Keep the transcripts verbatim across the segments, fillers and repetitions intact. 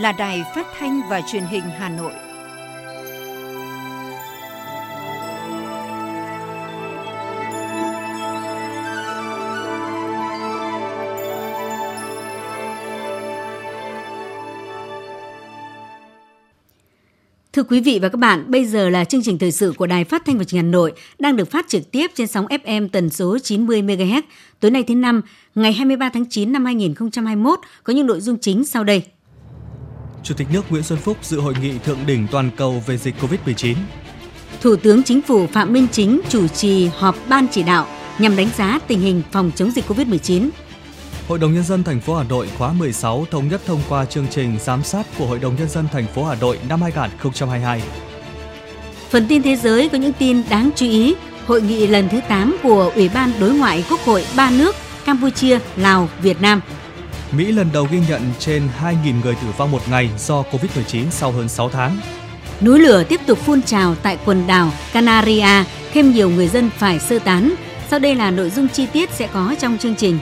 là Đài Phát thanh và Truyền hình Hà Nội. Thưa quý vị và các bạn, bây giờ là chương trình thời sự của Đài Phát thanh và Truyền hình Hà Nội đang được phát trực tiếp trên sóng ép em tần số chín mươi mê ga héc. Tối nay thứ năm, ngày hai mươi ba tháng chín năm hai nghìn không trăm hai mươi mốt có những nội dung chính sau đây. Chủ tịch nước Nguyễn Xuân Phúc dự hội nghị thượng đỉnh toàn cầu về dịch covid mười chín. Thủ tướng Chính phủ Phạm Minh Chính chủ trì họp ban chỉ đạo nhằm đánh giá tình hình phòng chống dịch covid mười chín. Hội đồng Nhân dân thành phố Hà Nội khóa mười sáu thống nhất thông qua chương trình giám sát của Hội đồng Nhân dân thành phố Hà Nội năm hai nghìn không trăm hai mươi hai. Phần tin thế giới có những tin đáng chú ý. Hội nghị lần thứ tám của Ủy ban Đối ngoại Quốc hội ba nước Campuchia, Lào, Việt Nam. Mỹ lần đầu ghi nhận trên hai nghìn người tử vong một ngày do covid mười chín sau hơn sáu tháng. Núi lửa tiếp tục phun trào tại quần đảo Canaria, thêm nhiều người dân phải sơ tán. Sau đây là nội dung chi tiết sẽ có trong chương trình.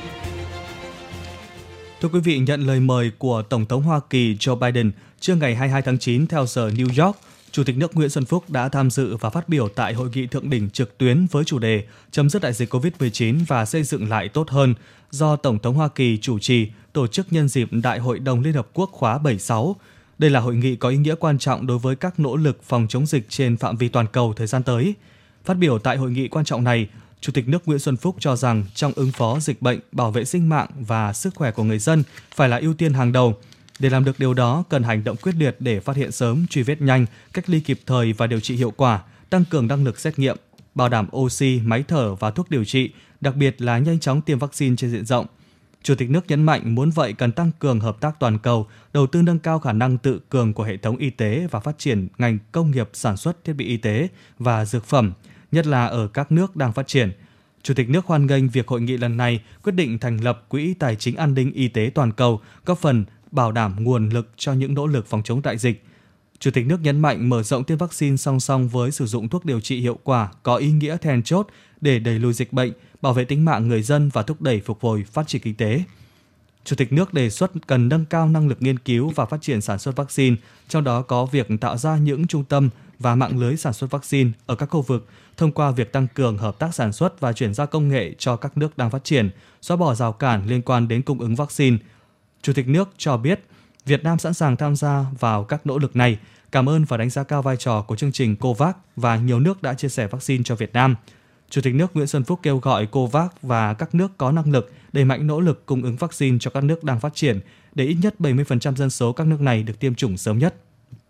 Thưa quý vị, nhận lời mời của Tổng thống Hoa Kỳ Joe Biden, trưa ngày hai mươi hai tháng chín theo giờ New York, Chủ tịch nước Nguyễn Xuân Phúc đã tham dự và phát biểu tại hội nghị thượng đỉnh trực tuyến với chủ đề chấm dứt đại dịch covid mười chín và xây dựng lại tốt hơn do Tổng thống Hoa Kỳ chủ trì, tổ chức nhân dịp Đại hội đồng Liên Hợp Quốc khóa bảy mươi sáu. Đây là hội nghị có ý nghĩa quan trọng đối với các nỗ lực phòng chống dịch trên phạm vi toàn cầu thời gian tới. Phát biểu tại hội nghị quan trọng này, Chủ tịch nước Nguyễn Xuân Phúc cho rằng trong ứng phó dịch bệnh, bảo vệ sinh mạng và sức khỏe của người dân phải là ưu tiên hàng đầu. Để làm được điều đó, cần hành động quyết liệt để phát hiện sớm, truy vết nhanh, cách ly kịp thời và điều trị hiệu quả, tăng cường năng lực xét nghiệm, bảo đảm oxy, máy thở và thuốc điều trị, đặc biệt là nhanh chóng tiêm vaccine trên diện rộng. Chủ tịch nước nhấn mạnh muốn vậy cần tăng cường hợp tác toàn cầu, đầu tư nâng cao khả năng tự cường của hệ thống y tế và phát triển ngành công nghiệp sản xuất thiết bị y tế và dược phẩm, nhất là ở các nước đang phát triển. Chủ tịch nước hoan nghênh việc hội nghị lần này quyết định thành lập Quỹ Tài chính An ninh Y tế Toàn cầu, góp phần bảo đảm nguồn lực cho những nỗ lực phòng chống đại dịch. Chủ tịch nước nhấn mạnh mở rộng tiêm vaccine song song với sử dụng thuốc điều trị hiệu quả có ý nghĩa then chốt để đẩy lùi dịch bệnh, bảo vệ tính mạng người dân và thúc đẩy phục hồi phát triển kinh tế. Chủ tịch nước đề xuất cần nâng cao năng lực nghiên cứu và phát triển sản xuất vaccine, trong đó có việc tạo ra những trung tâm và mạng lưới sản xuất vaccine ở các khu vực thông qua việc tăng cường hợp tác sản xuất và chuyển giao công nghệ cho các nước đang phát triển, xóa bỏ rào cản liên quan đến cung ứng vaccine. Chủ tịch nước cho biết Việt Nam sẵn sàng tham gia vào các nỗ lực này, cảm ơn và đánh giá cao vai trò của chương trình COVAX và nhiều nước đã chia sẻ vaccine cho Việt Nam. Chủ tịch nước Nguyễn Xuân Phúc kêu gọi COVAX và các nước có năng lực đẩy mạnh nỗ lực cung ứng vaccine cho các nước đang phát triển để ít nhất bảy mươi phần trăm dân số các nước này được tiêm chủng sớm nhất.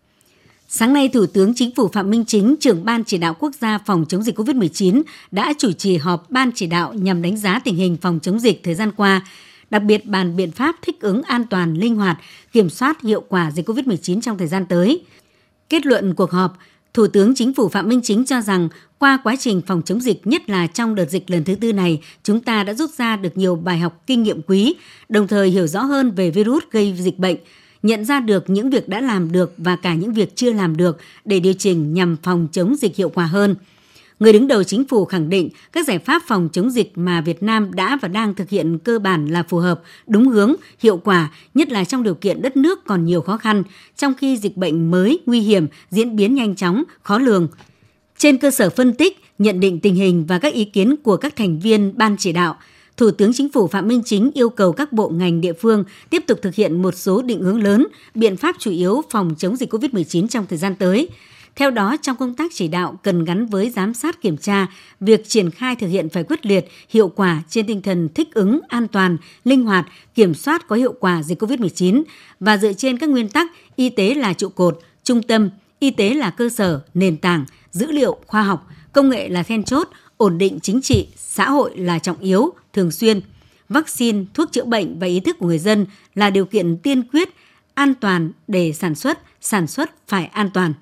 Sáng nay, Thủ tướng Chính phủ Phạm Minh Chính, trưởng Ban Chỉ đạo Quốc gia phòng chống dịch covid mười chín đã chủ trì họp Ban Chỉ đạo nhằm đánh giá tình hình phòng chống dịch thời gian qua, đặc biệt bàn biện pháp thích ứng an toàn, linh hoạt, kiểm soát hiệu quả dịch covid mười chín trong thời gian tới. Kết luận cuộc họp, Thủ tướng Chính phủ Phạm Minh Chính cho rằng qua quá trình phòng chống dịch, nhất là trong đợt dịch lần thứ tư này, chúng ta đã rút ra được nhiều bài học kinh nghiệm quý, đồng thời hiểu rõ hơn về virus gây dịch bệnh, nhận ra được những việc đã làm được và cả những việc chưa làm được để điều chỉnh nhằm phòng chống dịch hiệu quả hơn. Người đứng đầu chính phủ khẳng định các giải pháp phòng chống dịch mà Việt Nam đã và đang thực hiện cơ bản là phù hợp, đúng hướng, hiệu quả, nhất là trong điều kiện đất nước còn nhiều khó khăn, trong khi dịch bệnh mới, nguy hiểm, diễn biến nhanh chóng, khó lường. Trên cơ sở phân tích, nhận định tình hình và các ý kiến của các thành viên Ban Chỉ đạo, Thủ tướng Chính phủ Phạm Minh Chính yêu cầu các bộ ngành địa phương tiếp tục thực hiện một số định hướng lớn, biện pháp chủ yếu phòng chống dịch covid mười chín trong thời gian tới. Theo đó, trong công tác chỉ đạo cần gắn với giám sát kiểm tra, việc triển khai thực hiện phải quyết liệt, hiệu quả trên tinh thần thích ứng, an toàn, linh hoạt, kiểm soát có hiệu quả dịch covid mười chín và dựa trên các nguyên tắc y tế là trụ cột, trung tâm, y tế là cơ sở, nền tảng, dữ liệu, khoa học, công nghệ là then chốt, ổn định chính trị, xã hội là trọng yếu, thường xuyên. Vaccine, thuốc chữa bệnh và ý thức của người dân là điều kiện tiên quyết, an toàn để sản xuất, sản xuất phải an toàn.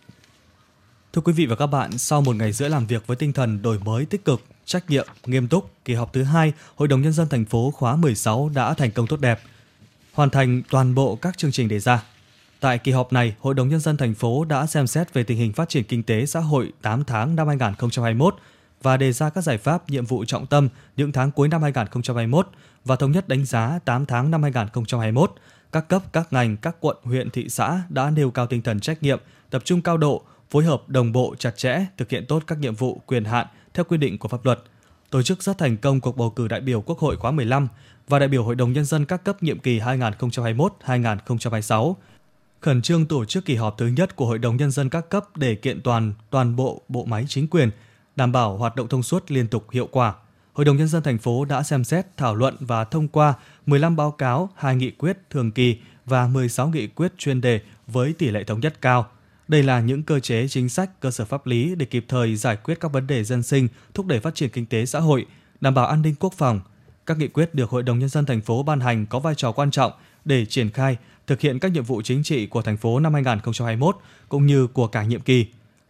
Thưa quý vị và các bạn, sau một ngày rưỡi làm việc với tinh thần đổi mới tích cực, trách nhiệm, nghiêm túc, kỳ họp thứ hai, Hội đồng Nhân dân thành phố khóa mười sáu đã thành công tốt đẹp, hoàn thành toàn bộ các chương trình đề ra. Tại kỳ họp này, Hội đồng Nhân dân thành phố đã xem xét về tình hình phát triển kinh tế xã hội tám tháng năm hai nghìn không trăm hai mươi mốt và đề ra các giải pháp, nhiệm vụ trọng tâm những tháng cuối năm hai nghìn không trăm hai mươi mốt và thống nhất đánh giá tám tháng năm hai nghìn không trăm hai mươi mốt, các cấp, các ngành, các quận, huyện, thị xã đã nêu cao tinh thần trách nhiệm, tập trung cao độ, phối hợp đồng bộ chặt chẽ, thực hiện tốt các nhiệm vụ, quyền hạn theo quy định của pháp luật, tổ chức rất thành công cuộc bầu cử đại biểu Quốc hội khóa mười lăm và đại biểu Hội đồng Nhân dân các cấp nhiệm kỳ hai nghìn không trăm hai mươi mốt đến hai nghìn không trăm hai mươi sáu. Khẩn trương tổ chức kỳ họp thứ nhất của Hội đồng Nhân dân các cấp để kiện toàn toàn bộ bộ máy chính quyền, đảm bảo hoạt động thông suốt, liên tục, hiệu quả. Hội đồng Nhân dân thành phố đã xem xét, thảo luận và thông qua mười lăm báo cáo, hai nghị quyết thường kỳ và mười sáu nghị quyết chuyên đề với tỷ lệ thống nhất cao. Đây là những cơ chế chính sách, cơ sở pháp lý để kịp thời giải quyết các vấn đề dân sinh, thúc đẩy phát triển kinh tế xã hội, đảm bảo an ninh quốc phòng. Các nghị quyết được Hội đồng Nhân dân thành phố ban hành có vai trò quan trọng để triển khai, thực hiện các nhiệm vụ chính trị của thành phố năm hai nghìn không trăm hai mươi mốt cũng như của cả nhiệm kỳ.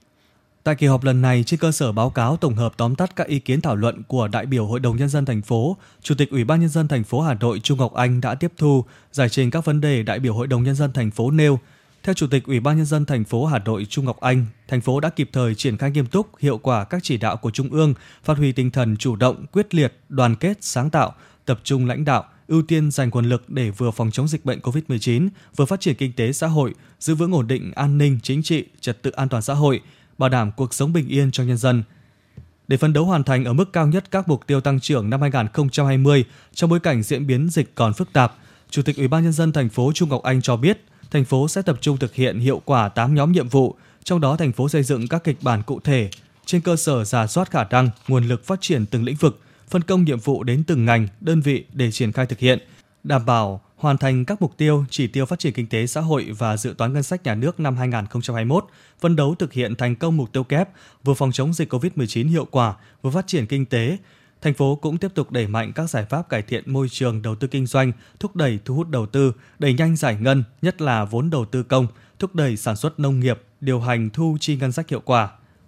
Tại kỳ họp lần này, trên cơ sở báo cáo tổng hợp tóm tắt các ý kiến thảo luận của đại biểu Hội đồng Nhân dân thành phố, Chủ tịch Ủy ban Nhân dân thành phố Hà Nội Trung Ngọc Anh đã tiếp thu, giải trình các vấn đề đại biểu Hội đồng Nhân dân thành phố nêu. Theo Chủ tịch Ủy ban Nhân dân thành phố Hà Nội Trung Ngọc Anh, thành phố đã kịp thời triển khai nghiêm túc, hiệu quả các chỉ đạo của Trung ương, phát huy tinh thần chủ động, quyết liệt, đoàn kết, sáng tạo, tập trung lãnh đạo, ưu tiên dành nguồn lực để vừa phòng chống dịch bệnh covid mười chín, vừa phát triển kinh tế xã hội, giữ vững ổn định an ninh chính trị, trật tự an toàn xã hội, bảo đảm cuộc sống bình yên cho nhân dân. Để phấn đấu hoàn thành ở mức cao nhất các mục tiêu tăng trưởng năm hai nghìn không trăm hai mươi trong bối cảnh diễn biến dịch còn phức tạp, Chủ tịch Ủy ban Nhân dân thành phố Trung Ngọc Anh cho biết, thành phố sẽ tập trung thực hiện hiệu quả tám nhóm nhiệm vụ, trong đó thành phố xây dựng các kịch bản cụ thể, trên cơ sở rà soát khả năng, nguồn lực phát triển từng lĩnh vực, phân công nhiệm vụ đến từng ngành, đơn vị để triển khai thực hiện, đảm bảo hoàn thành các mục tiêu, chỉ tiêu phát triển kinh tế xã hội và dự toán ngân sách nhà nước năm hai nghìn không trăm hai mươi mốt, phấn đấu thực hiện thành công mục tiêu kép, vừa phòng chống dịch covid mười chín hiệu quả, vừa phát triển kinh tế. Thành phố cũng tiếp tục đẩy mạnh các giải pháp cải thiện môi trường đầu tư kinh doanh, thúc đẩy thu hút đầu tư, đẩy nhanh giải ngân, nhất là vốn đầu tư công, thúc đẩy sản xuất nông nghiệp, điều hành thu chi ngân sách hiệu quả.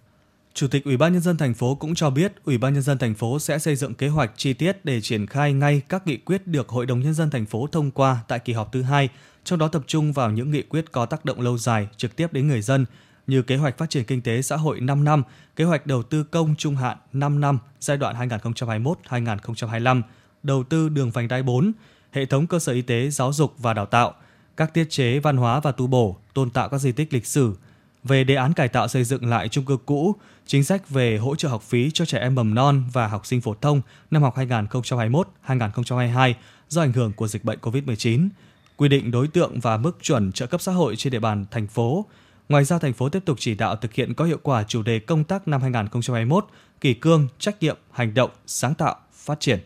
Chủ tịch Ủy ban Nhân dân thành phố cũng cho biết, Ủy ban Nhân dân thành phố sẽ xây dựng kế hoạch chi tiết để triển khai ngay các nghị quyết được Hội đồng Nhân dân thành phố thông qua tại kỳ họp thứ hai, trong đó tập trung vào những nghị quyết có tác động lâu dài, trực tiếp đến người dân, như kế hoạch phát triển kinh tế xã hội năm năm, kế hoạch đầu tư công trung hạn năm năm giai đoạn hai nghìn không trăm hai mươi mốt đến hai nghìn không trăm hai mươi lăm, đầu tư đường vành đai bốn, hệ thống cơ sở y tế, giáo dục và đào tạo, các tiết chế văn hóa và tu bổ, tôn tạo các di tích lịch sử, về đề án cải tạo xây dựng lại chung cư cũ, chính sách về hỗ trợ học phí cho trẻ em mầm non và học sinh phổ thông năm học hai nghìn không trăm hai mươi mốt đến hai nghìn không trăm hai mươi hai do ảnh hưởng của dịch bệnh covid mười chín, quy định đối tượng và mức chuẩn trợ cấp xã hội trên địa bàn thành phố. Ngoài ra, thành phố tiếp tục chỉ đạo thực hiện có hiệu quả chủ đề công tác năm hai nghìn không trăm hai mươi mốt, kỷ cương, trách nhiệm, hành động, sáng tạo, phát triển.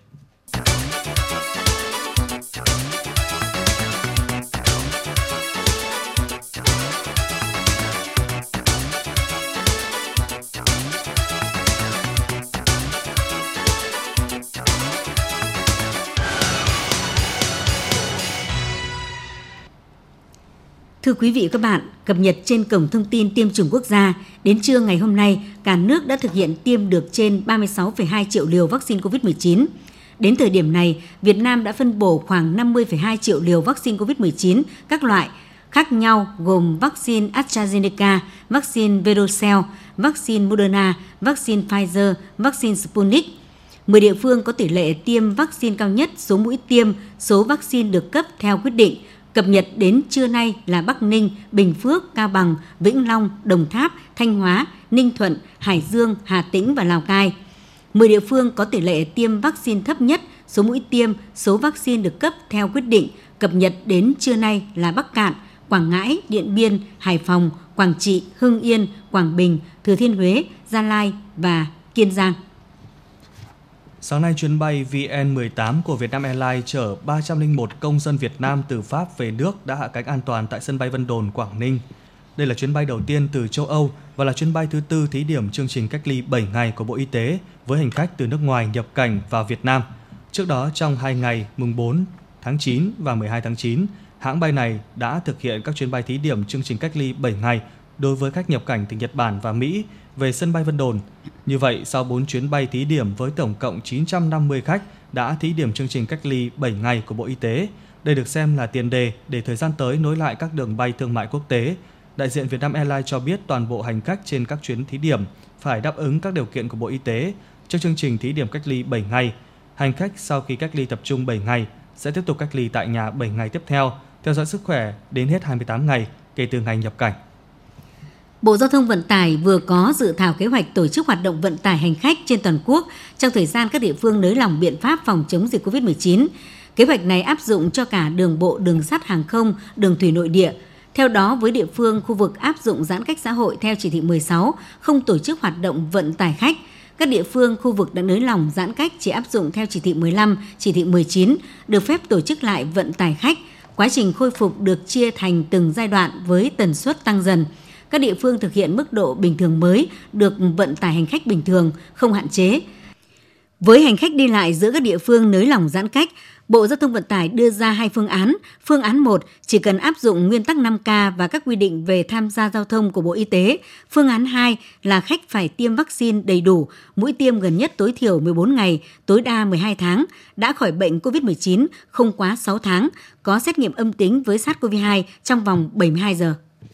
Thưa quý vị và các bạn, cập nhật trên cổng thông tin tiêm chủng quốc gia, đến trưa ngày hôm nay, cả nước đã thực hiện tiêm được trên ba mươi sáu phẩy hai triệu liều vaccine covid mười chín. Đến thời điểm này, Việt Nam đã phân bổ khoảng năm mươi phẩy hai triệu liều vaccine covid mười chín các loại khác nhau gồm vaccine AstraZeneca, vaccine Verocell, vaccine Moderna, vaccine Pfizer, vaccine Sputnik. mười địa phương có tỷ lệ tiêm vaccine cao nhất, số mũi tiêm, số vaccine được cấp theo quyết định. Cập nhật đến trưa nay là Bắc Ninh, Bình Phước, Cao Bằng, Vĩnh Long, Đồng Tháp, Thanh Hóa, Ninh Thuận, Hải Dương, Hà Tĩnh và Lào Cai. mười địa phương có tỷ lệ tiêm vaccine thấp nhất, số mũi tiêm, số vaccine được cấp theo quyết định. Cập nhật đến trưa nay là Bắc Kạn, Quảng Ngãi, Điện Biên, Hải Phòng, Quảng Trị, Hưng Yên, Quảng Bình, Thừa Thiên Huế, Gia Lai và Kiên Giang. Sáng nay, chuyến bay V N mười tám của Vietnam Airlines chở ba trăm lẻ một công dân Việt Nam từ Pháp về nước đã hạ cánh an toàn tại sân bay Vân Đồn, Quảng Ninh. Đây là chuyến bay đầu tiên từ châu Âu và là chuyến bay thứ tư thí điểm chương trình cách ly bảy ngày của Bộ Y tế với hành khách từ nước ngoài nhập cảnh vào Việt Nam. Trước đó, trong hai ngày mùng bốn tháng chín và mười hai tháng chín, hãng bay này đã thực hiện các chuyến bay thí điểm chương trình cách ly bảy ngày đối với khách nhập cảnh từ Nhật Bản và Mỹ về sân bay Vân Đồn. Như vậy, sau bốn chuyến bay thí điểm với tổng cộng chín trăm năm mươi khách đã thí điểm chương trình cách ly bảy ngày của Bộ Y tế, đây được xem là tiền đề để thời gian tới nối lại các đường bay thương mại quốc tế. Đại diện Vietnam Airlines cho biết toàn bộ hành khách trên các chuyến thí điểm phải đáp ứng các điều kiện của Bộ Y tế trong chương trình thí điểm cách ly bảy ngày. Hành khách sau khi cách ly tập trung bảy ngày sẽ tiếp tục cách ly tại nhà bảy ngày tiếp theo, theo theo dõi sức khỏe đến hết hai mươi tám ngày kể từ ngày nhập cảnh. Bộ Giao thông Vận tải vừa có dự thảo kế hoạch tổ chức hoạt động vận tải hành khách trên toàn quốc trong thời gian các địa phương nới lỏng biện pháp phòng chống dịch covid mười chín. Kế hoạch này áp dụng cho cả đường bộ, đường sắt, hàng không, đường thủy nội địa. Theo đó, với địa phương, khu vực áp dụng giãn cách xã hội theo chỉ thị mười sáu, không tổ chức hoạt động vận tải khách. Các địa phương, khu vực đã nới lỏng giãn cách chỉ áp dụng theo chỉ thị mười lăm, chỉ thị mười chín, được phép tổ chức lại vận tải khách. Quá trình khôi phục được chia thành từng giai đoạn với tần suất tăng dần. Các địa phương thực hiện mức độ bình thường mới được vận tải hành khách bình thường, không hạn chế. Với hành khách đi lại giữa các địa phương nới lỏng giãn cách, Bộ Giao thông Vận tải đưa ra hai phương án. Phương án một chỉ cần áp dụng nguyên tắc năm K và các quy định về tham gia giao thông của Bộ Y tế. Phương án hai là khách phải tiêm vaccine đầy đủ, mũi tiêm gần nhất tối thiểu mười bốn ngày, tối đa mười hai tháng, đã khỏi bệnh covid mười chín không quá sáu tháng, có xét nghiệm âm tính với SARS-xê o vê hai trong vòng bảy mươi hai giờ.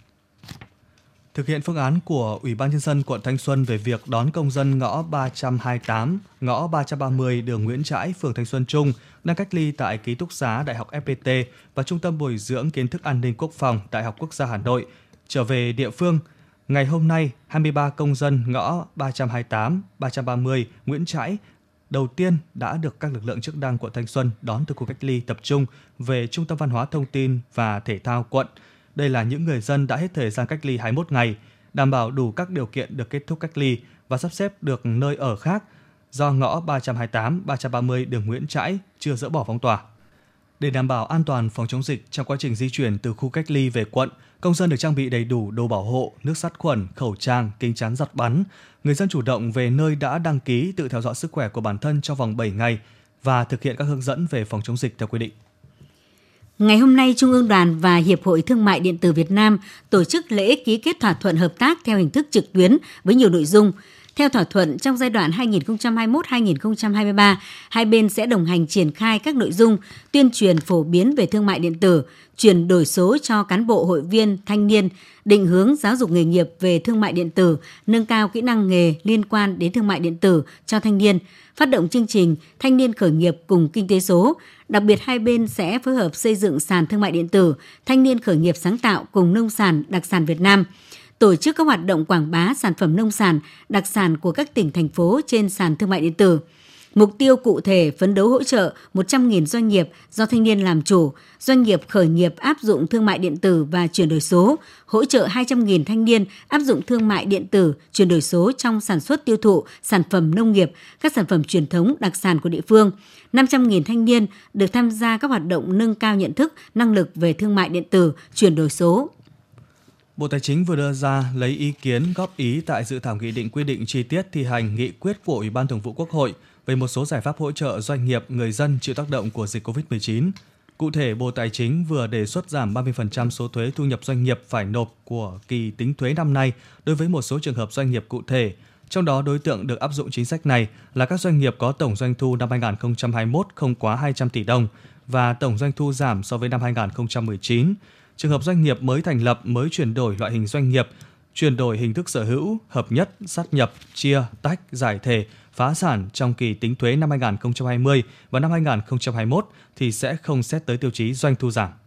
Thực hiện phương án của Ủy ban Nhân dân quận Thanh Xuân về việc đón công dân ngõ ba trăm hai mươi tám, ngõ ba trăm ba mươi đường Nguyễn Trãi, phường Thanh Xuân Trung đang cách ly tại ký túc xá Đại học ép pê tê và Trung tâm Bồi dưỡng Kiến thức An ninh Quốc phòng Đại học Quốc gia Hà Nội trở về địa phương. Ngày hôm nay, hai mươi ba công dân ngõ ba trăm hai mươi tám, ba trăm ba mươi Nguyễn Trãi đầu tiên đã được các lực lượng chức năng quận Thanh Xuân đón từ khu cách ly tập trung về Trung tâm Văn hóa Thông tin và Thể thao quận. Đây là những người dân đã hết thời gian cách ly hai mươi mốt ngày, đảm bảo đủ các điều kiện được kết thúc cách ly và sắp xếp được nơi ở khác do ngõ ba trăm hai mươi tám, ba trăm ba mươi đường Nguyễn Trãi chưa dỡ bỏ phong tỏa. Để đảm bảo an toàn phòng chống dịch trong quá trình di chuyển từ khu cách ly về quận, công dân được trang bị đầy đủ đồ bảo hộ, nước sát khuẩn, khẩu trang, kính chắn giọt bắn. Người dân chủ động về nơi đã đăng ký tự theo dõi sức khỏe của bản thân trong vòng bảy ngày và thực hiện các hướng dẫn về phòng chống dịch theo quy định. Ngày hôm nay, Trung ương Đoàn và Hiệp hội Thương mại Điện tử Việt Nam tổ chức lễ ký kết thỏa thuận hợp tác theo hình thức trực tuyến với nhiều nội dung. Theo thỏa thuận, trong giai đoạn hai nghìn không trăm hai mươi mốt đến hai nghìn không trăm hai mươi ba, hai bên sẽ đồng hành triển khai các nội dung tuyên truyền phổ biến về thương mại điện tử, chuyển đổi số cho cán bộ, hội viên, thanh niên, định hướng giáo dục nghề nghiệp về thương mại điện tử, nâng cao kỹ năng nghề liên quan đến thương mại điện tử cho thanh niên, phát động chương trình Thanh niên khởi nghiệp cùng kinh tế số. Đặc biệt, hai bên sẽ phối hợp xây dựng sàn thương mại điện tử, thanh niên khởi nghiệp sáng tạo cùng nông sản, đặc sản Việt Nam, tổ chức các hoạt động quảng bá sản phẩm nông sản, đặc sản của các tỉnh, thành phố trên sàn thương mại điện tử. Mục tiêu cụ thể phấn đấu hỗ trợ một trăm nghìn doanh nghiệp do thanh niên làm chủ, doanh nghiệp khởi nghiệp áp dụng thương mại điện tử và chuyển đổi số, hỗ trợ hai trăm nghìn thanh niên áp dụng thương mại điện tử, chuyển đổi số trong sản xuất tiêu thụ sản phẩm nông nghiệp, các sản phẩm truyền thống đặc sản của địa phương. năm trăm nghìn thanh niên được tham gia các hoạt động nâng cao nhận thức, năng lực về thương mại điện tử, chuyển đổi số. Bộ Tài chính vừa đưa ra lấy ý kiến góp ý tại dự thảo nghị định quy định chi tiết thi hành nghị quyết của Ủy ban Thường vụ Quốc hội về một số giải pháp hỗ trợ doanh nghiệp, người dân chịu tác động của dịch covid mười chín. Cụ thể, Bộ Tài chính vừa đề xuất giảm ba mươi phần trăm số thuế thu nhập doanh nghiệp phải nộp của kỳ tính thuế năm nay đối với một số trường hợp doanh nghiệp cụ thể. Trong đó, đối tượng được áp dụng chính sách này là các doanh nghiệp có tổng doanh thu năm hai nghìn không trăm hai mươi mốt không quá hai trăm tỷ đồng và tổng doanh thu giảm so với năm hai nghìn không trăm mười chín. Trường hợp doanh nghiệp mới thành lập, mới chuyển đổi loại hình doanh nghiệp, chuyển đổi hình thức sở hữu, hợp nhất, sát nhập, chia, tách, giải thể, phá sản trong kỳ tính thuế năm hai nghìn không trăm hai mươi và năm hai nghìn không trăm hai mươi mốt thì sẽ không xét tới tiêu chí doanh thu giảm.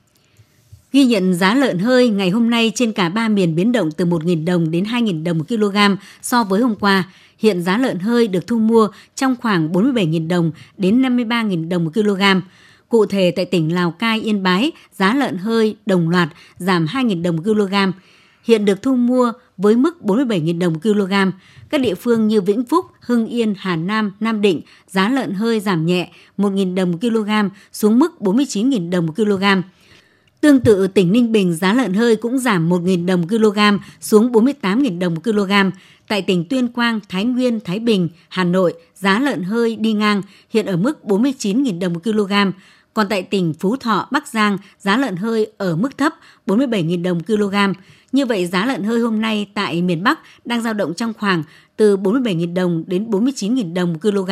Ghi nhận giá lợn hơi ngày hôm nay trên cả ba miền biến động từ một nghìn đồng đến hai nghìn đồng một kg so với hôm qua. Hiện giá lợn hơi được thu mua trong khoảng bốn mươi bảy nghìn đồng đến năm mươi ba nghìn đồng một kg. Cụ thể, tại tỉnh Lào Cai, Yên Bái, giá lợn hơi đồng loạt giảm hai nghìn đồng một kg. Hiện được thu mua với mức bốn mươi bảy nghìn đồng một kg. Các địa phương như Vĩnh Phúc, Hưng Yên, Hà Nam, Nam Định, giá lợn hơi giảm nhẹ một nghìn đồng một kg xuống mức bốn mươi chín nghìn đồng một kg. Tương tự, tỉnh Ninh Bình, giá lợn hơi cũng giảm một nghìn đồng một kg xuống bốn mươi tám nghìn đồng một kg. Tại tỉnh Tuyên Quang, Thái Nguyên, Thái Bình, Hà Nội, giá lợn hơi đi ngang hiện ở mức bốn mươi chín nghìn đồng một kg. Còn tại tỉnh Phú Thọ, Bắc Giang, giá lợn hơi ở mức thấp bốn mươi bảy nghìn đồng một kg. Như vậy, giá lợn hơi hôm nay tại miền Bắc đang dao động trong khoảng từ bốn mươi bảy nghìn đồng đến bốn mươi chín nghìn đồng một kg.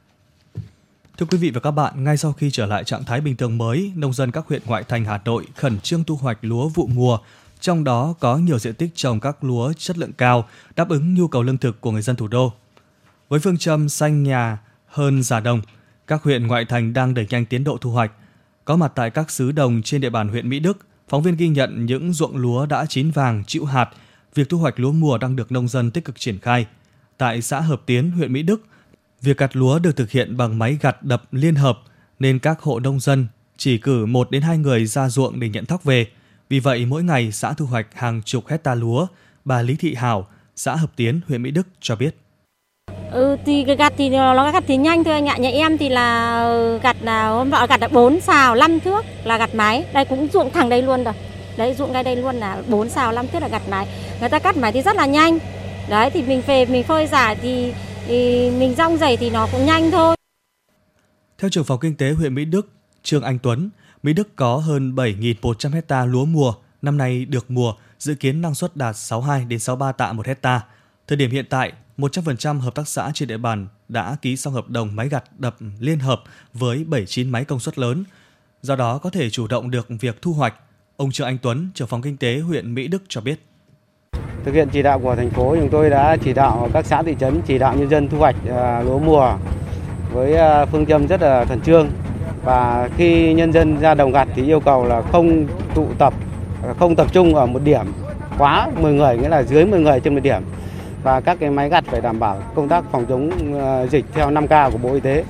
Thưa quý vị và các bạn, ngay sau khi trở lại trạng thái bình thường mới, nông dân các huyện ngoại thành Hà Nội khẩn trương thu hoạch lúa vụ mùa, trong đó có nhiều diện tích trồng các lúa chất lượng cao, đáp ứng nhu cầu lương thực của người dân thủ đô. Với phương châm xanh nhà hơn già đồng, các huyện ngoại thành đang đẩy nhanh tiến độ thu hoạch. Có mặt tại các xứ đồng trên địa bàn huyện Mỹ Đức, phóng viên ghi nhận những ruộng lúa đã chín vàng, chịu hạt. Việc thu hoạch lúa mùa đang được nông dân tích cực triển khai. Tại xã Hợp Tiến, huyện Mỹ Đức, việc gặt lúa được thực hiện bằng máy gặt đập liên hợp, nên các hộ nông dân chỉ cử một đến hai người ra ruộng để nhận thóc về. Vì vậy, mỗi ngày xã thu hoạch hàng chục hecta lúa. Bà Lý Thị Hảo, xã Hợp Tiến, huyện Mỹ Đức cho biết. Ừ, thì gặt thì nó gặt thì nhanh thôi anh ạ. Nhà em thì là gặt là hôm nọ gặt là bốn xào năm thước là gặt máy. Đây cũng ruộng thẳng đây luôn rồi. Đấy, ruộng ngay đây luôn là bốn xào năm thước là gặt máy. Người ta cắt máy thì rất là nhanh. Đấy, thì mình về mình phơi rải thì, thì mình rong rẩy thì nó cũng nhanh thôi. Theo trưởng phòng kinh tế huyện Mỹ Đức, Trương Anh Tuấn, Mỹ Đức có hơn bảy nghìn một trăm hecta lúa mùa, năm nay được mùa, dự kiến năng suất đạt sáu mươi hai đến sáu mươi ba tạ một hecta. Thời điểm hiện tại, một trăm phần trăm hợp tác xã trên địa bàn đã ký xong hợp đồng máy gặt đập liên hợp với bảy mươi chín máy công suất lớn. Do đó có thể chủ động được việc thu hoạch. Ông Trương Anh Tuấn, trưởng phòng kinh tế huyện Mỹ Đức cho biết. Thực hiện chỉ đạo của thành phố, chúng tôi đã chỉ đạo các xã thị trấn chỉ đạo nhân dân thu hoạch lúa mùa với phương châm rất là khẩn trương. Và khi nhân dân ra đồng gặt thì yêu cầu là không tụ tập, không tập trung ở một điểm quá mười người, nghĩa là dưới mười người trên một điểm. Và các cái máy gặt phải đảm bảo công tác phòng chống dịch theo năm K của Bộ Y tế.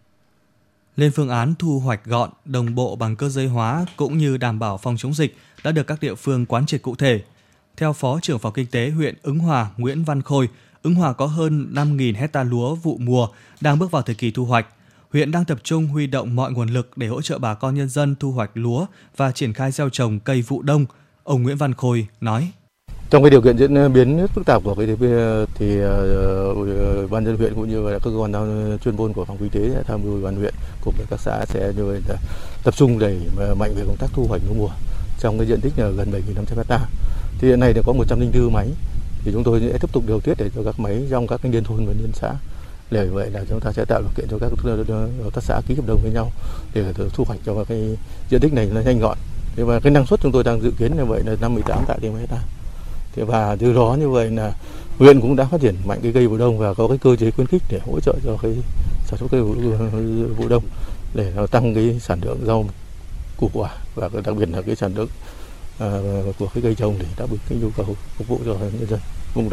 Lên phương án thu hoạch gọn, đồng bộ bằng cơ giới hóa cũng như đảm bảo phòng chống dịch đã được các địa phương quán triệt cụ thể. Theo Phó trưởng phòng kinh tế huyện Ứng Hòa Nguyễn Văn Khôi, Ứng Hòa có hơn năm nghìn hecta lúa vụ mùa đang bước vào thời kỳ thu hoạch. Huyện đang tập trung huy động mọi nguồn lực để hỗ trợ bà con nhân dân thu hoạch lúa và triển khai gieo trồng cây vụ đông. Ông Nguyễn Văn Khôi nói. Trong cái điều kiện diễn biến rất phức tạp của cái thì uh, ban dân huyện cũng như là các cơ quan chuyên môn của phòng kinh tế sẽ tham mưu ban huyện cùng với các xã sẽ như vậy là tập trung đẩy mạnh về công tác thu hoạch lúa mùa trong cái diện tích là gần bảy nghìn năm trăm hecta. Thì hiện nay thì có một trăm lẻ bốn máy thì chúng tôi sẽ tiếp tục điều tiết để cho các máy trong các cái liên thôn và liên xã. Để vậy là chúng ta sẽ tạo điều kiện cho các hợp tác xã ký hợp đồng với nhau để thu hoạch cho cái diện tích này nó nhanh gọn. Thế và cái năng suất chúng tôi đang dự kiến như vậy là năm mươi tám tạ trên hecta. Thế và từ đó như vậy là huyện cũng đã phát triển mạnh cái cây vụ đông và có cái cơ chế khuyến khích để hỗ trợ cho cái sản xuất cây vụ, vụ đông để nó tăng cái sản lượng rau củ quả và đặc biệt là cái sản lượng uh, của cái cây trồng để đáp ứng cái nhu cầu phục vụ cho nhân dân vùng đó.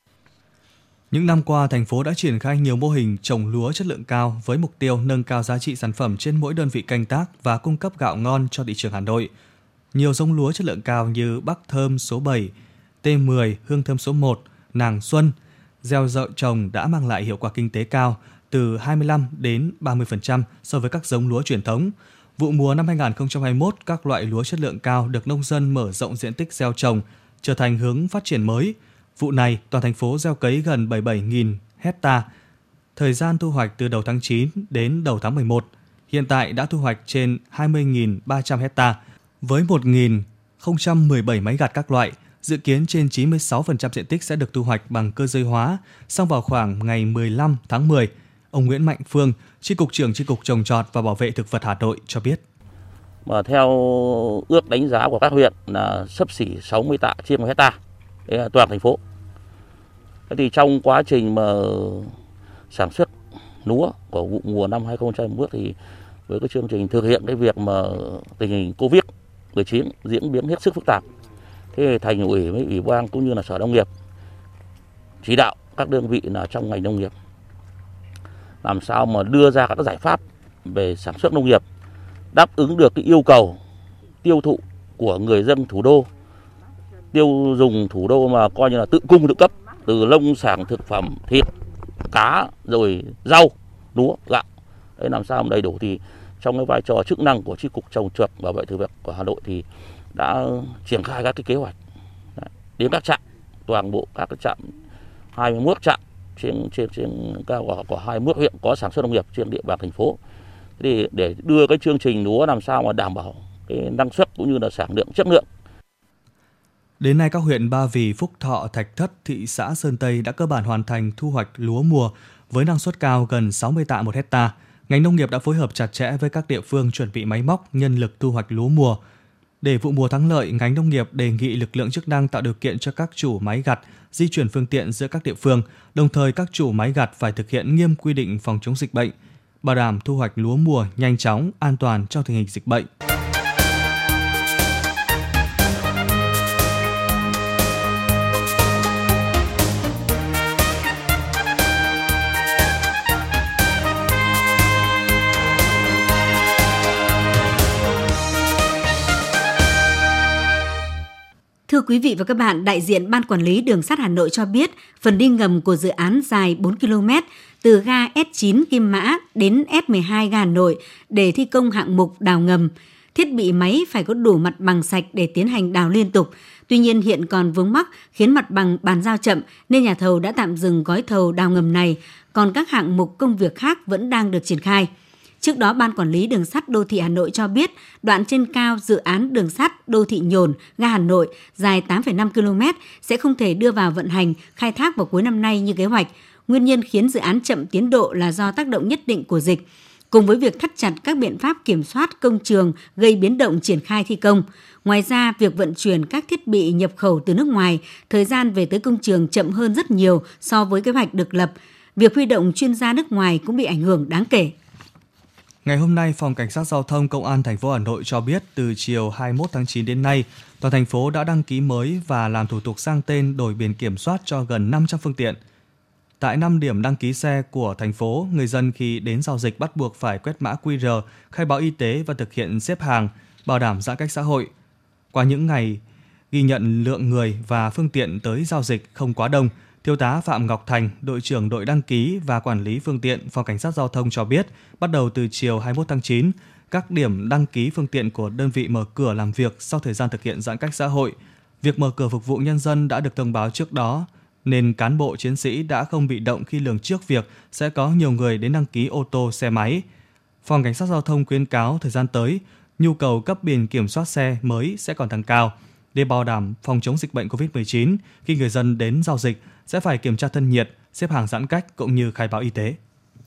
Những năm qua, thành phố đã triển khai nhiều mô hình trồng lúa chất lượng cao với mục tiêu nâng cao giá trị sản phẩm trên mỗi đơn vị canh tác và cung cấp gạo ngon cho thị trường Hà Nội. Nhiều giống lúa chất lượng cao như Bắc Thơm số bảy, T mười, Hương Thơm số một, Nàng Xuân, gieo dợ trồng đã mang lại hiệu quả kinh tế cao từ hai mươi lăm đến ba mươi phần trăm so với các giống lúa truyền thống. Vụ mùa năm hai không hai mốt, các loại lúa chất lượng cao được nông dân mở rộng diện tích gieo trồng, trở thành hướng phát triển mới. Vụ này, toàn thành phố gieo cấy gần bảy mươi bảy nghìn hecta. Thời gian thu hoạch từ đầu tháng chín đến đầu tháng mười một. Hiện tại đã thu hoạch trên hai mươi nghìn ba trăm hecta với một nghìn không trăm mười bảy máy gặt các loại. Dự kiến trên chín mươi sáu phần trăm diện tích sẽ được thu hoạch bằng cơ giới hóa, xong vào khoảng ngày mười lăm tháng mười. Ông Nguyễn Mạnh Phương, Chi cục trưởng Chi cục Trồng trọt và Bảo vệ thực vật Hà Nội cho biết. Mà theo ước đánh giá của các huyện là xấp xỉ sáu mươi tạ trên một hecta toàn thành phố. Thế thì trong quá trình mà sản xuất lúa của vụ mùa năm hai không hai mốt thì với cái chương trình thực hiện cái việc mà tình hình Covid mười chín diễn biến hết sức phức tạp. Thế thành ủy với ủy ban cũng như là Sở Nông nghiệp chỉ đạo các đơn vị là trong ngành nông nghiệp làm sao mà đưa ra các giải pháp về sản xuất nông nghiệp đáp ứng được cái yêu cầu tiêu thụ của người dân thủ đô, tiêu dùng thủ đô mà coi như là tự cung tự cấp, từ nông sản thực phẩm, thịt, cá, rồi rau, lúa, gạo. Đấy, làm sao mà đầy đủ thì trong cái vai trò chức năng của Chi cục Trồng trọt và Bảo vệ thực vật của Hà Nội thì đã triển khai các cái kế hoạch Đấy, đến các trạm, toàn bộ các cái trạm hai mươi mốt trạm trên trên trên cao của, của hai mươi mốt huyện có sản xuất nông nghiệp trên địa bàn thành phố. Thì để đưa cái chương trình lúa làm sao mà đảm bảo cái năng suất cũng như là sản lượng chất lượng. Đến nay các huyện Ba Vì, Phúc Thọ, Thạch Thất, thị xã Sơn Tây đã cơ bản hoàn thành thu hoạch lúa mùa với năng suất cao gần sáu mươi tạ một hecta. Ngành nông nghiệp đã phối hợp chặt chẽ với các địa phương chuẩn bị máy móc, nhân lực thu hoạch lúa mùa. Để vụ mùa thắng lợi, ngành nông nghiệp đề nghị lực lượng chức năng tạo điều kiện cho các chủ máy gặt di chuyển phương tiện giữa các địa phương, đồng thời các chủ máy gặt phải thực hiện nghiêm quy định phòng chống dịch bệnh. bảo đảm thu hoạch lúa mùa nhanh chóng, an toàn trong tình hình dịch bệnh. Thưa quý vị và các bạn, đại diện Ban Quản lý Đường sắt Hà Nội cho biết phần đi ngầm của dự án dài bốn ki lô mét từ ga ét chín Kim Mã đến ét mười hai ga Hà Nội để thi công hạng mục đào ngầm. Thiết bị máy phải có đủ mặt bằng sạch để tiến hành đào liên tục. Tuy nhiên hiện còn vướng mắc khiến mặt bằng bàn giao chậm nên nhà thầu đã tạm dừng gói thầu đào ngầm này, còn các hạng mục công việc khác vẫn đang được triển khai. Trước đó, Ban Quản lý Đường sắt Đô thị Hà Nội cho biết đoạn trên cao dự án đường sắt Đô thị Nhổn, ga Hà Nội dài tám phẩy năm ki lô mét sẽ không thể đưa vào vận hành, khai thác vào cuối năm nay như kế hoạch. Nguyên nhân khiến dự án chậm tiến độ là do tác động nhất định của dịch, cùng với việc thắt chặt các biện pháp kiểm soát công trường gây biến động triển khai thi công. Ngoài ra, việc vận chuyển các thiết bị nhập khẩu từ nước ngoài, thời gian về tới công trường chậm hơn rất nhiều so với kế hoạch được lập. Việc huy động chuyên gia nước ngoài cũng bị ảnh hưởng đáng kể. Ngày hôm nay, Phòng Cảnh sát Giao thông Công an thành phố Hà Nội cho biết từ chiều hai mươi mốt tháng chín đến nay, toàn thành phố đã đăng ký mới và làm thủ tục sang tên đổi biển kiểm soát cho gần năm trăm phương tiện. Tại năm điểm đăng ký xe của thành phố, người dân khi đến giao dịch bắt buộc phải quét mã quy rờ, khai báo y tế và thực hiện xếp hàng, bảo đảm giãn cách xã hội. Qua những ngày ghi nhận lượng người và phương tiện tới giao dịch không quá đông, Thiếu tá Phạm Ngọc Thành, đội trưởng đội đăng ký và quản lý phương tiện Phòng Cảnh sát Giao thông cho biết, bắt đầu từ chiều hai mươi mốt tháng chín, các điểm đăng ký phương tiện của đơn vị mở cửa làm việc sau thời gian thực hiện giãn cách xã hội. Việc mở cửa phục vụ nhân dân đã được thông báo trước đó, nên cán bộ chiến sĩ đã không bị động khi lường trước việc sẽ có nhiều người đến đăng ký ô tô, xe máy. Phòng Cảnh sát Giao thông khuyến cáo thời gian tới, nhu cầu cấp biển kiểm soát xe mới sẽ còn tăng cao. Để bảo đảm phòng chống dịch bệnh covid mười chín, khi người dân đến giao dịch sẽ phải kiểm tra thân nhiệt, xếp hàng giãn cách cũng như khai báo y tế.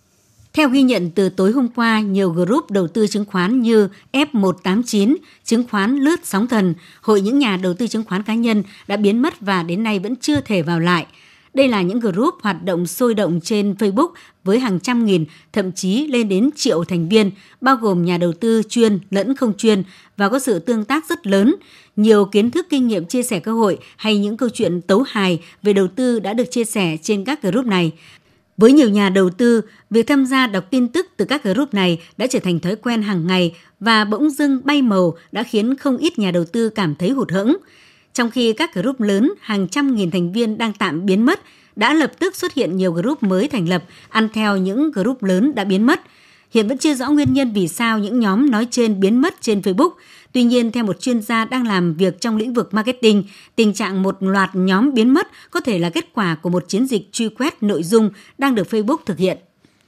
Theo ghi nhận từ tối hôm qua, nhiều group đầu tư chứng khoán như F một tám chín, chứng khoán lướt sóng thần, Hội những nhà đầu tư chứng khoán cá nhân đã biến mất và đến nay vẫn chưa thể vào lại. Đây là những group hoạt động sôi động trên Facebook với hàng trăm nghìn, thậm chí lên đến triệu thành viên, bao gồm nhà đầu tư chuyên lẫn không chuyên và có sự tương tác rất lớn. Nhiều kiến thức kinh nghiệm chia sẻ cơ hội hay những câu chuyện tấu hài về đầu tư đã được chia sẻ trên các group này. Với nhiều nhà đầu tư, việc tham gia đọc tin tức từ các group này đã trở thành thói quen hàng ngày và bỗng dưng bay màu đã khiến không ít nhà đầu tư cảm thấy hụt hẫng. Trong khi các group lớn, hàng trăm nghìn thành viên đang tạm biến mất, đã lập tức xuất hiện nhiều group mới thành lập, ăn theo những group lớn đã biến mất. Hiện vẫn chưa rõ nguyên nhân vì sao những nhóm nói trên biến mất trên Facebook. Tuy nhiên, theo một chuyên gia đang làm việc trong lĩnh vực marketing, tình trạng một loạt nhóm biến mất có thể là kết quả của một chiến dịch truy quét nội dung đang được Facebook thực hiện.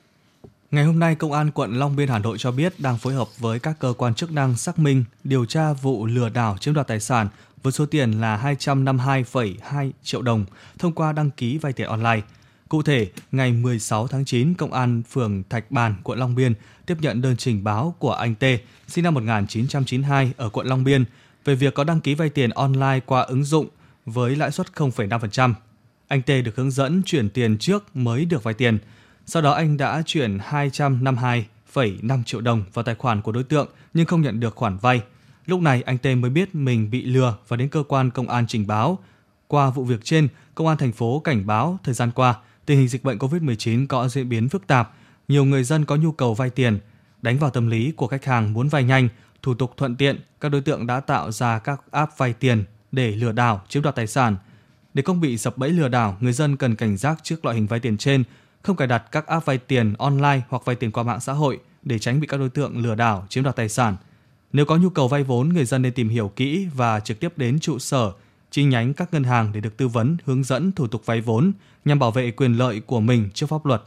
Ngày hôm nay, Công an quận Long Biên, Hà Nội cho biết đang phối hợp với các cơ quan chức năng xác minh, điều tra vụ lừa đảo chiếm đoạt tài sản với số tiền là hai trăm năm mươi hai phẩy hai triệu đồng thông qua đăng ký vay tiền online. Cụ thể, ngày mười sáu tháng chín, Công an phường Thạch Bàn, quận Long Biên tiếp nhận đơn trình báo của anh T, sinh năm một nghìn chín trăm chín mươi hai ở quận Long Biên, về việc có đăng ký vay tiền online qua ứng dụng với lãi suất không phẩy năm phần trăm. Anh T được hướng dẫn chuyển tiền trước mới được vay tiền. Sau đó anh đã chuyển hai trăm năm mươi hai phẩy năm triệu đồng vào tài khoản của đối tượng nhưng không nhận được khoản vay. Lúc này anh T mới biết mình bị lừa và đến cơ quan công an trình báo. Qua vụ việc trên, Công an thành phố cảnh báo thời gian qua, tình hình dịch bệnh covid mười chín có diễn biến phức tạp, nhiều người dân có nhu cầu vay tiền. Đánh vào tâm lý của khách hàng muốn vay nhanh, thủ tục thuận tiện, các đối tượng đã tạo ra các app vay tiền để lừa đảo, chiếm đoạt tài sản. Để không bị sập bẫy lừa đảo, người dân cần cảnh giác trước loại hình vay tiền trên, không cài đặt các app vay tiền online hoặc vay tiền qua mạng xã hội để tránh bị các đối tượng lừa đảo, chiếm đoạt tài sản. Nếu có nhu cầu vay vốn, người dân nên tìm hiểu kỹ và trực tiếp đến trụ sở, chi nhánh các ngân hàng để được tư vấn, hướng dẫn thủ tục vay vốn nhằm bảo vệ quyền lợi của mình trước pháp luật.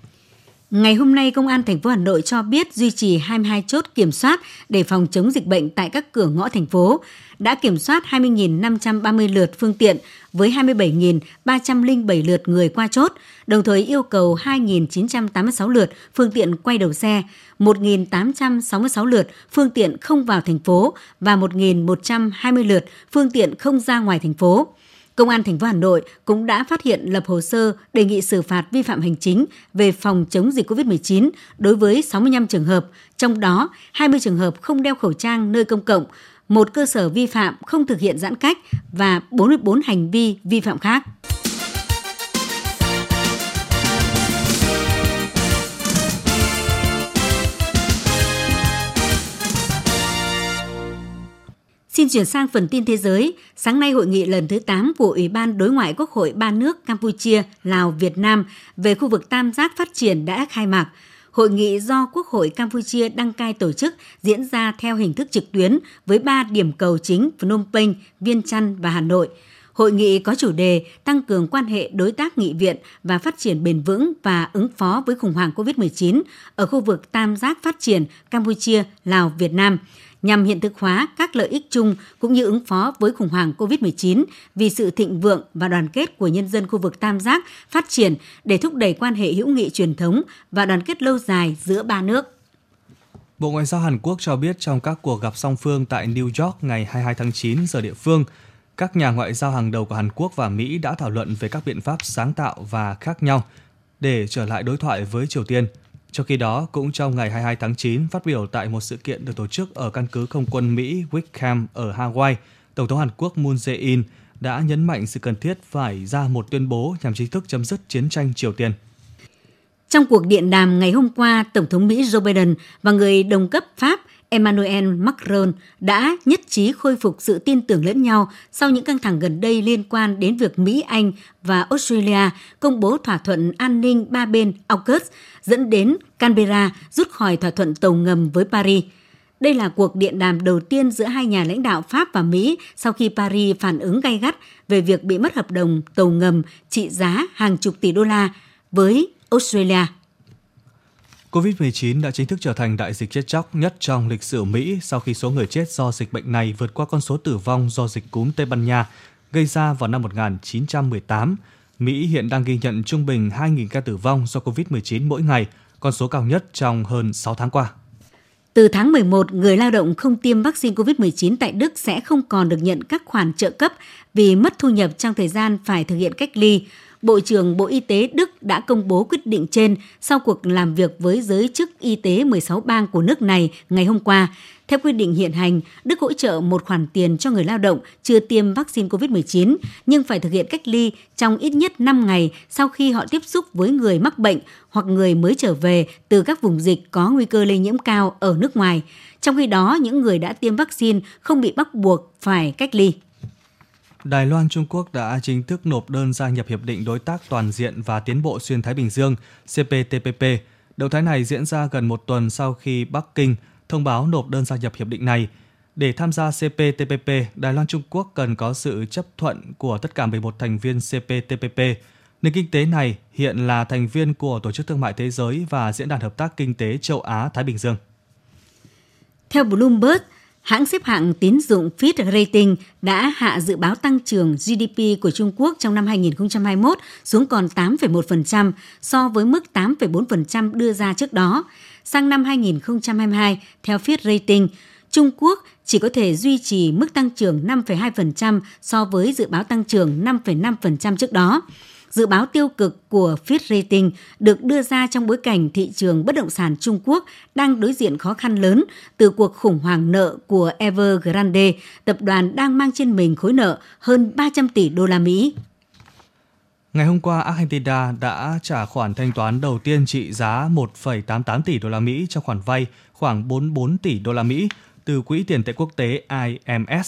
Ngày hôm nay, Công an thành phố Hà Nội cho biết duy trì hai mươi hai chốt kiểm soát để phòng chống dịch bệnh tại các cửa ngõ thành phố, đã kiểm soát hai mươi nghìn năm trăm ba mươi lượt phương tiện với hai mươi bảy nghìn ba trăm lẻ bảy lượt người qua chốt, đồng thời yêu cầu hai nghìn chín trăm tám mươi sáu lượt phương tiện quay đầu xe, một nghìn tám trăm sáu mươi sáu lượt phương tiện không vào thành phố và một nghìn một trăm hai mươi lượt phương tiện không ra ngoài thành phố. Công an thành phố Hà Nội cũng đã phát hiện lập hồ sơ đề nghị xử phạt vi phạm hành chính về phòng chống dịch covid mười chín đối với sáu mươi lăm trường hợp, trong đó hai mươi trường hợp không đeo khẩu trang nơi công cộng, một cơ sở vi phạm không thực hiện giãn cách và bốn mươi tư hành vi vi phạm khác. Xin chuyển sang phần tin thế giới. Sáng nay, hội nghị lần thứ tám của Ủy ban Đối ngoại Quốc hội ba nước Campuchia, Lào, Việt Nam về khu vực tam giác phát triển đã khai mạc. Hội nghị do Quốc hội Campuchia đăng cai tổ chức diễn ra theo hình thức trực tuyến với ba điểm cầu chính Phnom Penh, Viêng Chăn và Hà Nội. Hội nghị có chủ đề tăng cường quan hệ đối tác nghị viện và phát triển bền vững và ứng phó với khủng hoảng covid mười chín ở khu vực tam giác phát triển Campuchia, Lào, Việt Nam, nhằm hiện thực hóa các lợi ích chung cũng như ứng phó với khủng hoảng covid mười chín vì sự thịnh vượng và đoàn kết của nhân dân khu vực tam giác phát triển để thúc đẩy quan hệ hữu nghị truyền thống và đoàn kết lâu dài giữa ba nước. Bộ Ngoại giao Hàn Quốc cho biết trong các cuộc gặp song phương tại New York ngày hai mươi hai tháng chín giờ địa phương, các nhà ngoại giao hàng đầu của Hàn Quốc và Mỹ đã thảo luận về các biện pháp sáng tạo và khác nhau để trở lại đối thoại với Triều Tiên. Trong khi đó, cũng trong ngày hai mươi hai tháng chín, phát biểu tại một sự kiện được tổ chức ở căn cứ không quân Mỹ Wickham ở Hawaii, Tổng thống Hàn Quốc Moon Jae-in đã nhấn mạnh sự cần thiết phải ra một tuyên bố nhằm chính thức chấm dứt chiến tranh Triều Tiên. Trong cuộc điện đàm ngày hôm qua, Tổng thống Mỹ Joe Biden và người đồng cấp Pháp Emmanuel Macron đã nhất trí khôi phục sự tin tưởng lẫn nhau sau những căng thẳng gần đây liên quan đến việc Mỹ, Anh và Australia công bố thỏa thuận an ninh ba bên AUKUS dẫn đến Canberra rút khỏi thỏa thuận tàu ngầm với Paris. Đây là cuộc điện đàm đầu tiên giữa hai nhà lãnh đạo Pháp và Mỹ sau khi Paris phản ứng gay gắt về việc bị mất hợp đồng tàu ngầm trị giá hàng chục tỷ đô la với Australia. covid mười chín đã chính thức trở thành đại dịch chết chóc nhất trong lịch sử Mỹ sau khi số người chết do dịch bệnh này vượt qua con số tử vong do dịch cúm Tây Ban Nha gây ra vào năm một nghìn chín trăm mười tám. Mỹ hiện đang ghi nhận trung bình hai nghìn ca tử vong do covid mười chín mỗi ngày, con số cao nhất trong hơn sáu tháng qua. Từ tháng mười một, người lao động không tiêm vaccine covid mười chín tại Đức sẽ không còn được nhận các khoản trợ cấp vì mất thu nhập trong thời gian phải thực hiện cách ly. Bộ trưởng Bộ Y tế Đức đã công bố quyết định trên sau cuộc làm việc với giới chức y tế mười sáu bang của nước này ngày hôm qua. Theo quy định hiện hành, Đức hỗ trợ một khoản tiền cho người lao động chưa tiêm vaccine covid mười chín nhưng phải thực hiện cách ly trong ít nhất năm ngày sau khi họ tiếp xúc với người mắc bệnh hoặc người mới trở về từ các vùng dịch có nguy cơ lây nhiễm cao ở nước ngoài. Trong khi đó, những người đã tiêm vaccine không bị bắt buộc phải cách ly. Đài Loan, Trung Quốc đã chính thức nộp đơn gia nhập Hiệp định Đối tác Toàn diện và Tiến bộ Xuyên Thái Bình Dương C P T P P. Động thái này diễn ra gần một tuần sau khi Bắc Kinh thông báo nộp đơn gia nhập hiệp định này. Để tham gia C P T P P, Đài Loan, Trung Quốc cần có sự chấp thuận của tất cả mười một thành viên C P T P P. Nền kinh tế này hiện là thành viên của Tổ chức Thương mại Thế giới và Diễn đàn Hợp tác Kinh tế Châu Á-Thái Bình Dương. Theo Bloomberg, hãng xếp hạng tín dụng Fitch Rating đã hạ dự báo tăng trưởng G D P của Trung Quốc trong năm hai nghìn không trăm hai mươi mốt xuống còn tám phẩy một phần trăm so với mức tám phẩy bốn phần trăm đưa ra trước đó. Sang năm hai nghìn không trăm hai mươi hai, theo Fitch Rating, Trung Quốc chỉ có thể duy trì mức tăng trưởng năm phẩy hai phần trăm so với dự báo tăng trưởng năm phẩy năm phần trăm trước đó. Dự báo tiêu cực của Fitch Rating được đưa ra trong bối cảnh thị trường bất động sản Trung Quốc đang đối diện khó khăn lớn từ cuộc khủng hoảng nợ của Evergrande, tập đoàn đang mang trên mình khối nợ hơn ba trăm tỷ đô la Mỹ. Ngày hôm qua, Argentina đã trả khoản thanh toán đầu tiên trị giá một phẩy tám mươi tám tỷ đô la Mỹ cho khoản vay khoảng bốn mươi bốn tỷ đô la Mỹ từ Quỹ tiền tệ quốc tế I M F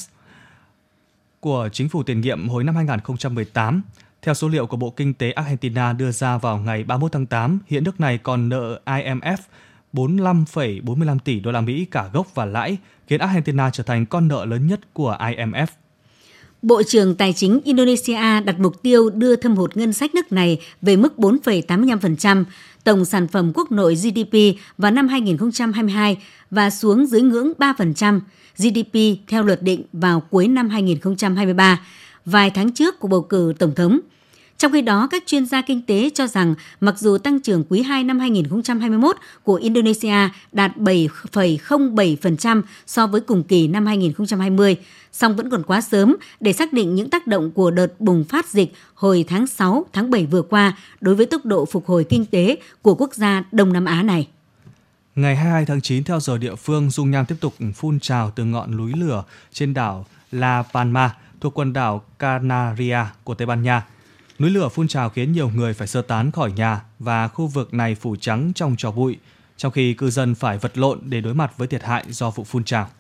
của chính phủ tiền nhiệm hồi năm hai nghìn không trăm mười tám. Theo số liệu của Bộ Kinh tế Argentina đưa ra vào ngày ba mươi mốt tháng tám, hiện nước này còn nợ I M F bốn mươi lăm phẩy bốn mươi lăm tỷ đô la Mỹ cả gốc và lãi, khiến Argentina trở thành con nợ lớn nhất của I M F. Bộ trưởng Tài chính Indonesia đặt mục tiêu đưa thâm hụt ngân sách nước này về mức bốn phẩy tám mươi lăm phần trăm tổng sản phẩm quốc nội G D P vào năm hai nghìn không trăm hai mươi hai và xuống dưới ngưỡng ba phần trăm G D P theo luật định vào cuối năm hai nghìn không trăm hai mươi ba, vài tháng trước của bầu cử tổng thống. Trong khi đó, các chuyên gia kinh tế cho rằng mặc dù tăng trưởng quý hai năm hai nghìn không trăm hai mươi mốt của Indonesia đạt bảy phẩy không bảy phần trăm so với cùng kỳ năm hai nghìn không trăm hai mươi, song vẫn còn quá sớm để xác định những tác động của đợt bùng phát dịch hồi tháng sáu, tháng bảy vừa qua đối với tốc độ phục hồi kinh tế của quốc gia Đông Nam Á này. Ngày hai mươi hai tháng chín, theo giờ địa phương, dung nham tiếp tục phun trào từ ngọn núi lửa trên đảo La Palma thuộc quần đảo Canaria của Tây Ban Nha. Núi lửa phun trào khiến nhiều người phải sơ tán khỏi nhà và khu vực này phủ trắng trong tro bụi, trong khi cư dân phải vật lộn để đối mặt với thiệt hại do vụ phun trào.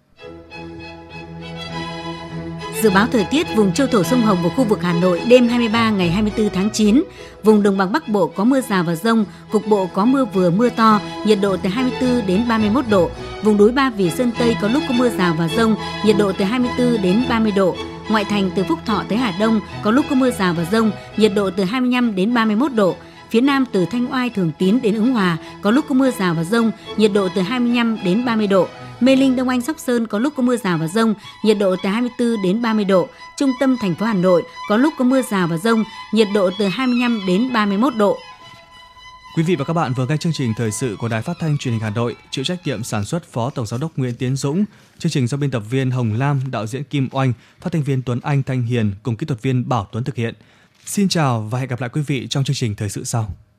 Dự báo thời tiết vùng châu thổ sông Hồng và khu vực Hà Nội đêm hai mươi ba ngày hai mươi tư tháng chín, vùng đồng bằng Bắc Bộ có mưa rào và dông, cục bộ có mưa vừa mưa to, nhiệt độ từ hai mươi tư đến ba mươi mốt độ. Vùng núi Ba Vì Sơn Tây có lúc có mưa rào và dông, nhiệt độ từ hai mươi tư đến ba mươi độ. Ngoại thành từ Phúc Thọ tới Hà Đông có lúc có mưa rào và dông, nhiệt độ từ hai mươi lăm đến ba mươi mốt độ. Phía Nam từ Thanh Oai Thường Tín đến Ứng Hòa có lúc có mưa rào và dông, nhiệt độ từ hai mươi lăm đến ba mươi độ. Mê Linh, Đông Anh, Sóc Sơn có lúc có mưa rào và dông, nhiệt độ từ hai mươi tư đến ba mươi độ. Trung tâm thành phố Hà Nội có lúc có mưa rào và dông, nhiệt độ từ hai mươi lăm đến ba mươi mốt độ. Quý vị và các bạn vừa nghe chương trình thời sự của Đài Phát thanh Truyền hình Hà Nội, chịu trách nhiệm sản xuất Phó Tổng giám đốc Nguyễn Tiến Dũng, chương trình do biên tập viên Hồng Lam, đạo diễn Kim Oanh, phát thanh viên Tuấn Anh, Thanh Hiền cùng kỹ thuật viên Bảo Tuấn thực hiện. Xin chào và hẹn gặp lại quý vị trong chương trình thời sự sau.